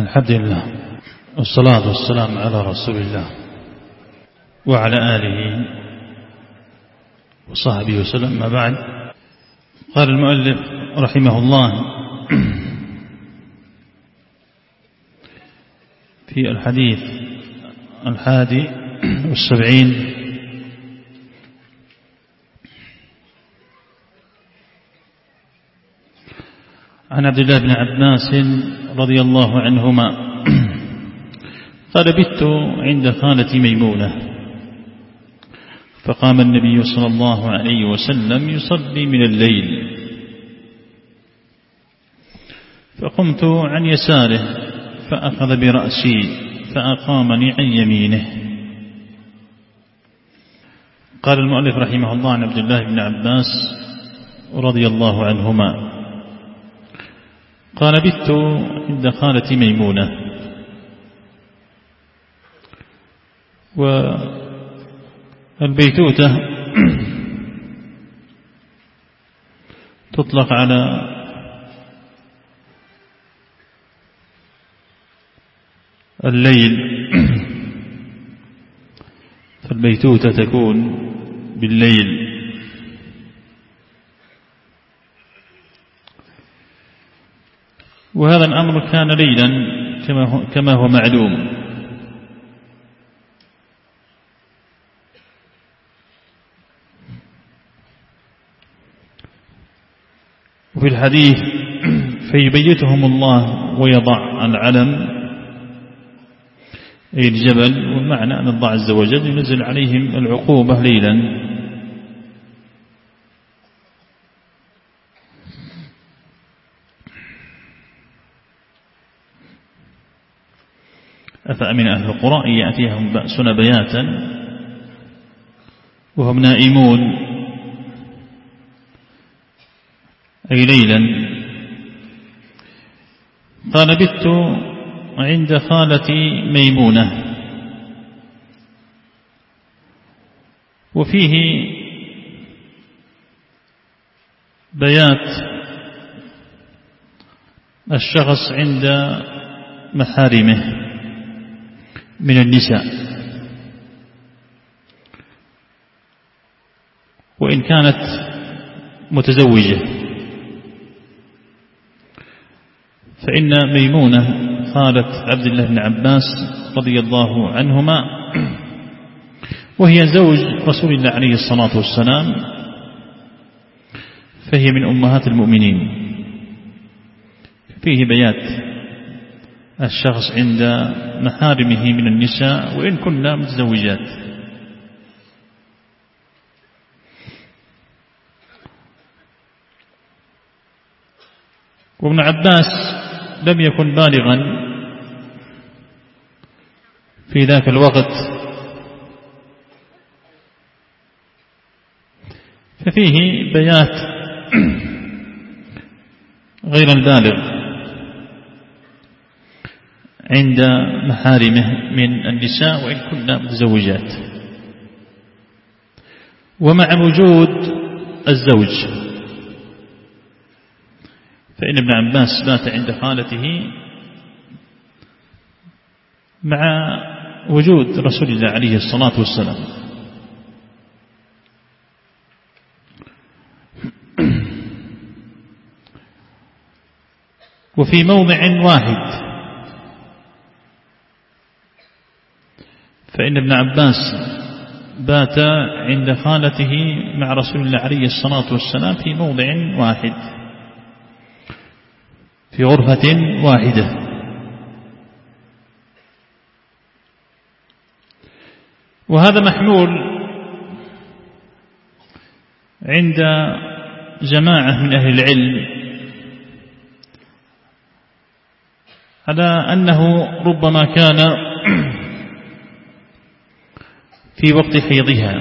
الحمد لله والصلاة والسلام على رسول الله وعلى آله وصحبه وسلم. ما بعد، قال المؤلف رحمه الله في الحديث 71 عن عبد الله بن عباس رضي الله عنهما قال: بت عند خالتي ميمونة فقام النبي صلى الله عليه وسلم يصلي من الليل، فقمت عن يساره فأخذ برأسي فأقامني عن يمينه. قال المؤلف رحمه الله عن عبد الله بن عباس رضي الله عنهما قال: بت عند خالتي ميمونة. والبيتوتة تطلق على الليل، فالبيتوتة تكون بالليل. وهذا الأمر كان ليلا كما هو معلوم، وفي الحديث: فيبيتهم الله ويضع العلم أي الجبل، والمعنى أن الله عز وجل ينزل عليهم العقوبة ليلا. أفأمن أهل القرى يأتيهم بأسنا بياتا وهم نائمون أي ليلا. قال: بت عند خالتي ميمونة. وفيه بيات الشخص عند محارمه من النساء، وإن كانت متزوجة، فإن ميمونة خالة عبد الله بن عباس رضي الله عنهما، وهي زوج رسول الله عليه الصلاة والسلام، فهي من أمهات المؤمنين. فيه بيات الشخص عند محارمه من النساء وإن كنا متزوجات. وابن عباس لم يكن بالغا في ذاك الوقت، ففيه بيات غير البالغ عند محارمه من النساء وإن كنا متزوجات. ومع وجود الزوج، فإن ابن عباس بات عند خالته مع وجود رسول الله عليه الصلاة والسلام. وفي موضع واحد، فإن ابن عباس بات عند خالته مع رسول الله عليه الصلاة والسلام في موضع واحد، في غرفة واحدة. وهذا محمول عند جماعة من أهل العلم على أنه ربما كان في وقت حيضها،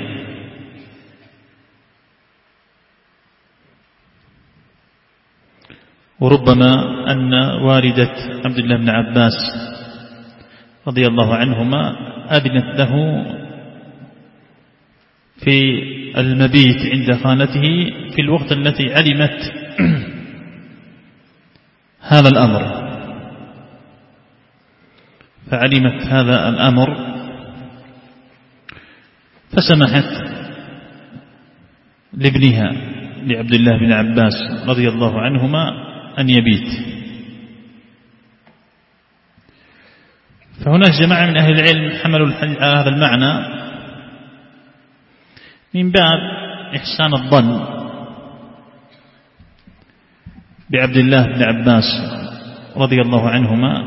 وربما أن والدة عبد الله بن عباس رضي الله عنهما أذنت له في المبيت عند خالته في الوقت التي علمت هذا الأمر. فعلمت هذا الأمر فسمحت لابنها لعبد الله بن عباس رضي الله عنهما أن يبيت. فهناك جماعة من أهل العلم حملوا هذا المعنى من باب إحسان الظن بعبد الله بن عباس رضي الله عنهما،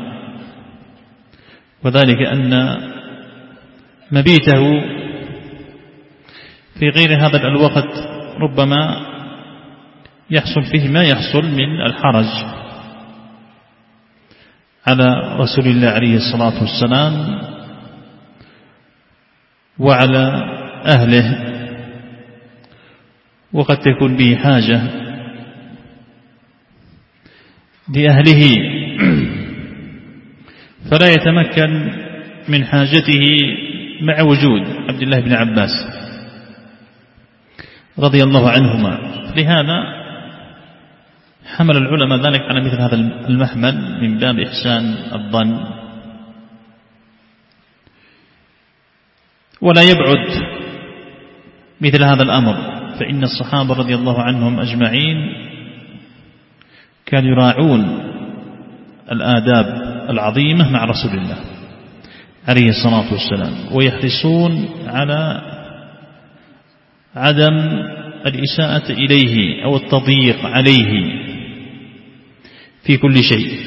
وذلك أن مبيته في غير هذا الوقت ربما يحصل فيه ما يحصل من الحرج على رسول الله عليه الصلاة والسلام وعلى أهله، وقد تكون به حاجة لأهله فلا يتمكن من حاجته مع وجود عبد الله بن عباس رضي الله عنهما. لهذا حمل العلماء ذلك على مثل هذا المحمل من باب إحسان الظن. ولا يبعد مثل هذا الأمر، فإن الصحابة رضي الله عنهم أجمعين كانوا يراعون الآداب العظيمة مع رسول الله عليه الصلاة والسلام، ويحرصون على عدم الإساءة إليه أو التضييق عليه في كل شيء.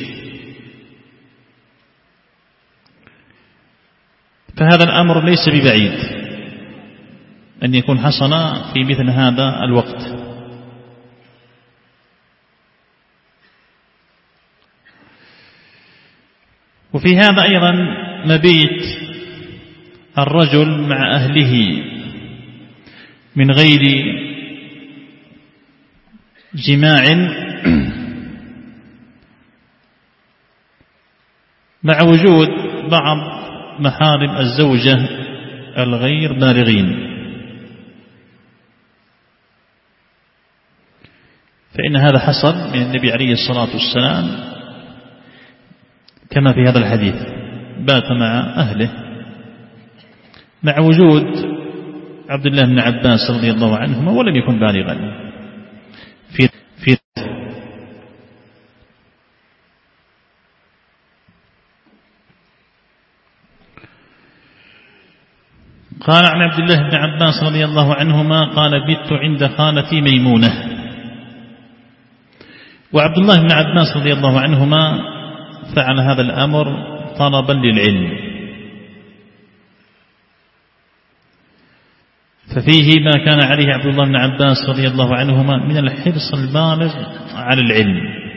فهذا الأمر ليس ببعيد أن يكون حصل في مثل هذا الوقت. وفي هذا أيضا مبيت الرجل مع أهله من غير جماع مع وجود بعض محارم الزوجة الغير بالغين، فإن هذا حصل من النبي عليه الصلاة والسلام كما في هذا الحديث، بات مع أهله مع وجود عبد الله بن عباس رضي الله عنهما ولم يكن بالغا في قال عن عبد الله بن عباس رضي الله عنهما قال بت عند خالتي ميمونة. وعبد الله بن عباس رضي الله عنهما فعل هذا الأمر طلبا للعلم، ففيه ما كان عليه عبد الله بن عباس رضي الله عنهما من الحرص البالغ على العلم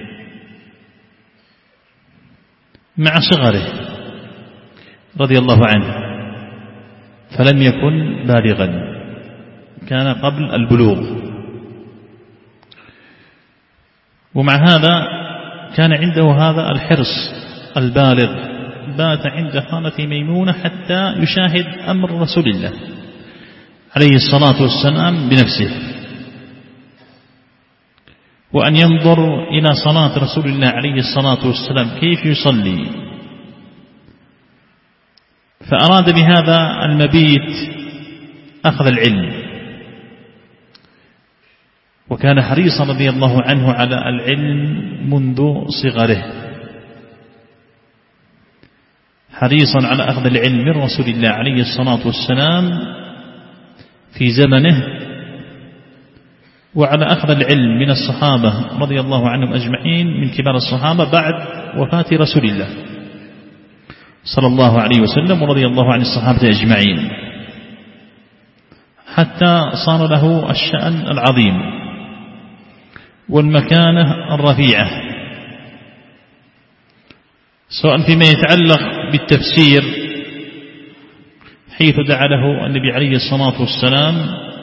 مع صغره رضي الله عنه، فلم يكن بالغا، كان قبل البلوغ. ومع هذا كان عنده هذا الحرص البالغ، بات عند خالتي ميمونة حتى يشاهد أمر رسول الله عليه الصلاة والسلام بنفسه، وأن ينظر إلى صلاة رسول الله عليه الصلاة والسلام كيف يصلي. فأراد بهذا المبيت أخذ العلم، وكان حريصا رضي الله عنه على العلم منذ صغره، حريصا على أخذ العلم من رسول الله عليه الصلاة والسلام في زمنه، وعلى أخذ العلم من الصحابة رضي الله عنهم أجمعين من كبار الصحابة بعد وفاة رسول الله صلى الله عليه وسلم ورضي الله عن الصحابة أجمعين، حتى صار له الشأن العظيم والمكانة الرفيعة، سواء فيما يتعلق بالتفسير حيث دعا له النبي عليه الصلاة والسلام،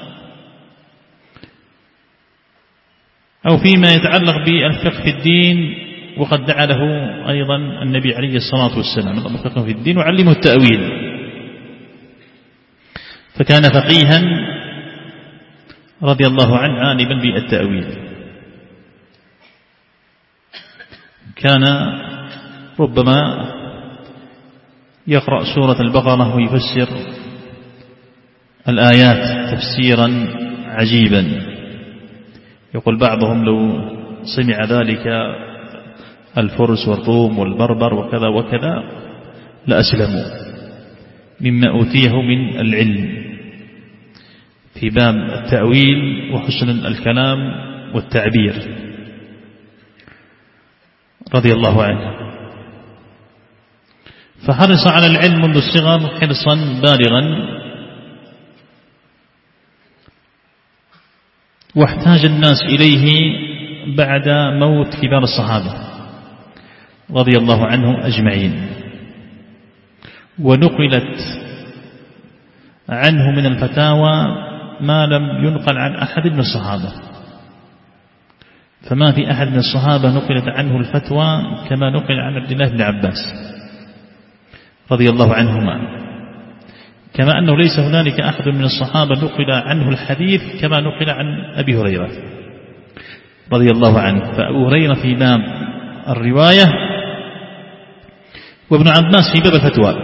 أو فيما يتعلق بالفقه في الدين، وقد دعا له أيضا النبي عليه الصلاة والسلام الفقه في الدين وعلمه التأويل، فكان فقيها رضي الله عنه عالما بالتأويل. كان ربما يقرأ سورة البقرة ويفسر الآيات تفسيرا عجيبا، يقول بعضهم لو سمع ذلك الفرس والروم والبربر وكذا وكذا لأسلموا مما أوتيه من العلم في باب التأويل وحسن الكلام والتعبير رضي الله عنه. فحرص على العلم منذ الصغر حرصا بالغا، واحتاج الناس إليه بعد موت كبار الصحابة رضي الله عنهم أجمعين، ونقلت عنه من الفتاوى ما لم ينقل عن أحد من الصحابة، فما في أحد من الصحابة نقلت عنه الفتوى كما نقل عن عبد الله بن عباس رضي الله عنهما، كما أنه ليس هنالك أحد من الصحابة نقل عنه الحديث كما نقل عن أبي هريرة رضي الله عنه. فأبو هريرة في باب الرواية، وابن عباس في باب الفتوى،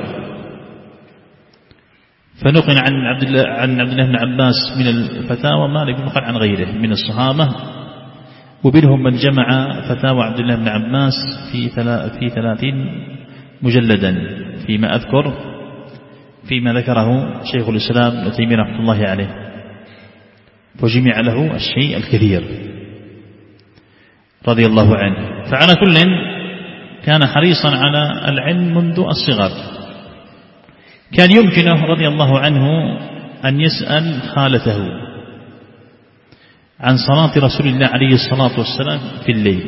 فنقل عن عبد الله بن عباس من الفتاوى ما لم ينقل عن غيره من الصحابة، وبينهم من جمع فتاوى عبد الله بن عباس في 30 مجلدا فيما أذكر، فيما ذكره شيخ الإسلام ابن تيمية رحمه الله عليه، وجمع له الشيء الكثير رضي الله عنه. فعلى كل كان حريصا على العلم منذ الصغر. كان يمكنه رضي الله عنه أن يسأل خالته عن صلاة رسول الله عليه الصلاة والسلام في الليل،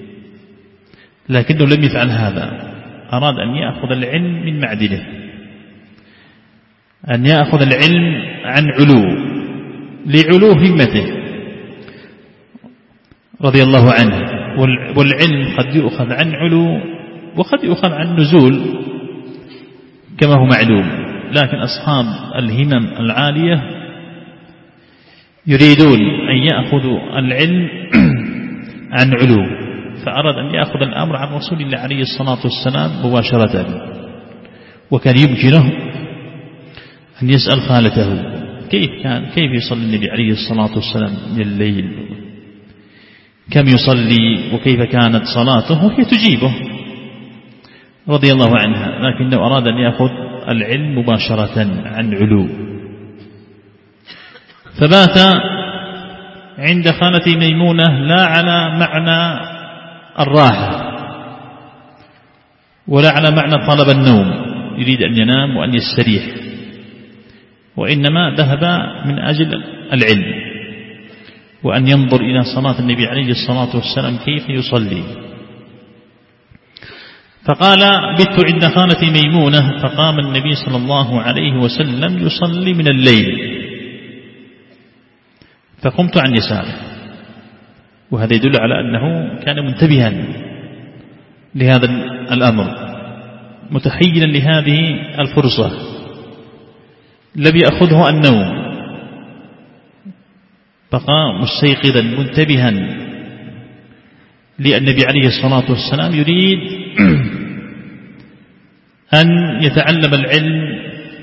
لكنه لم يفعل هذا، أراد أن يأخذ العلم من معدنه، أن يأخذ العلم عن لعلو همته رضي الله عنه. والعلم قد يؤخذ عن علو وقد يؤخذ عن نزول كما هو معلوم، لكن أصحاب الهمم العالية يريدون أن يأخذوا العلم عن علو، فأراد أن يأخذ الأمر عن رسول الله عليه الصلاة والسلام مباشرة. وكان يمكنه أن يسأل خالته كيف يصلي النبي عليه الصلاة والسلام من الليل، كم يصلي وكيف كانت صلاته، هي تجيبه رضي الله عنها، لكنه أراد أن يأخذ العلم مباشرة عن علو. فبات عند خالتي ميمونة لا على معنى الراحة ولا على معنى طلب النوم، يريد أن ينام وأن يستريح، وإنما ذهب من أجل العلم وأن ينظر إلى صلاة النبي عليه الصلاة والسلام كيف يصلي. فقال بت عند خالتي ميمونة، فقام النبي صلى الله عليه وسلم يصلي من الليل، فقمت عن يساره، وهذا يدل على أنه كان منتبها لهذا الأمر، متحيلا لهذه الفرصة، لم يأخذه النوم، بقى مستيقظا منتبها، لأن النبي عليه الصلاة والسلام يريد أن يتعلم العلم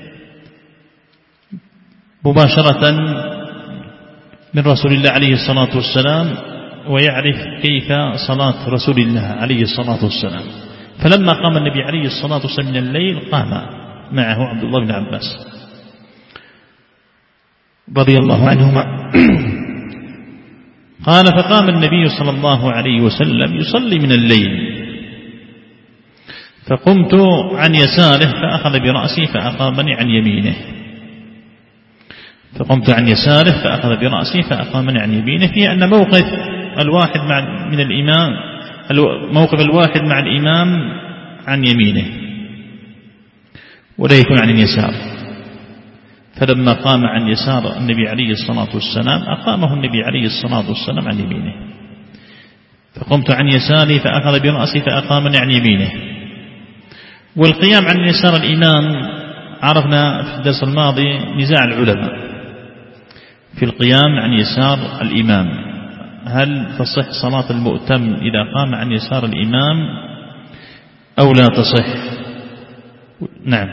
مباشرة من رسول الله عليه الصلاة والسلام، ويعرف كيف صلاة رسول الله عليه الصلاة والسلام. فلما قام النبي عليه الصلاة والسلام من الليل قام معه عبد الله بن عباس رضي الله عنهما. قال فقام النبي صلى الله عليه وسلم يصلي من الليل، فقمت عن يساره فأخذ برأسي فأقامني عن يمينه، فقمت عن يساره فأخذ برأسي فأقامني عن يمينه، في أن موقف الواحد من الإمام، موقف الواحد مع الإمام عن يمينه ولا يكون عن اليسار. فلما قام عن يسار النبي عليه الصلاة والسلام أقامه النبي عليه الصلاة والسلام عن يمينه، فقمت عن يساري فأخذ برأسي فأقامني عن يمينه. والقيام عن يسار الإمام عرفنا في الدرس الماضي نزاع العلماء في القيام عن يسار الإمام، هل تصح صلاة المؤتم إذا قام عن يسار الإمام أو لا تصح؟ نعم.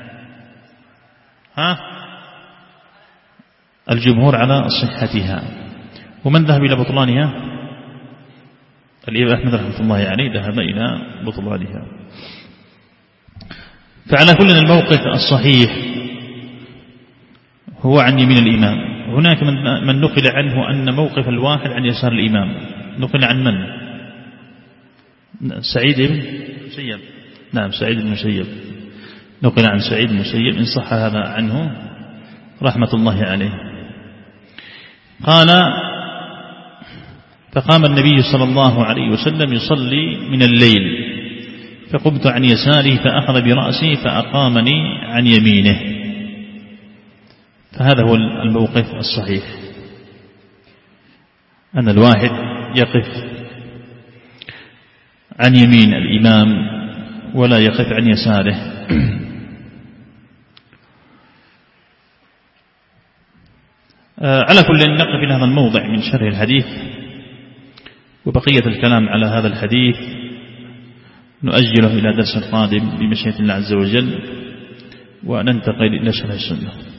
الجمهور على صحتها. ومن ذهب إلى بطلانها؟ الإمام أحمد رحمه الله عليه ذهب إلى بطلانها. فعلى كل الموقف الصحيح هو عن يمين الإمام. هناك من نقل عنه أن موقف الواحد عن يسار الإمام. نقل عن من؟ سعيد بن المسيب. نعم سعيد بن المسيب، نقل عن سعيد بن المسيب إن صح هذا عنه رحمة الله عليه. قال: فقام النبي صلى الله عليه وسلم يصلي من الليل، فقمت عن يساره فأخذ برأسي فأقامني عن يمينه. فهذا هو الموقف الصحيح، أن الواحد يقف عن يمين الإمام ولا يقف عن يساره. على كل نقف إلى هذا الموضع من شرح الحديث، وبقية الكلام على هذا الحديث نؤجله إلى درس قادم بمشيئة الله عز وجل، وننتقل إلى شرح السنة.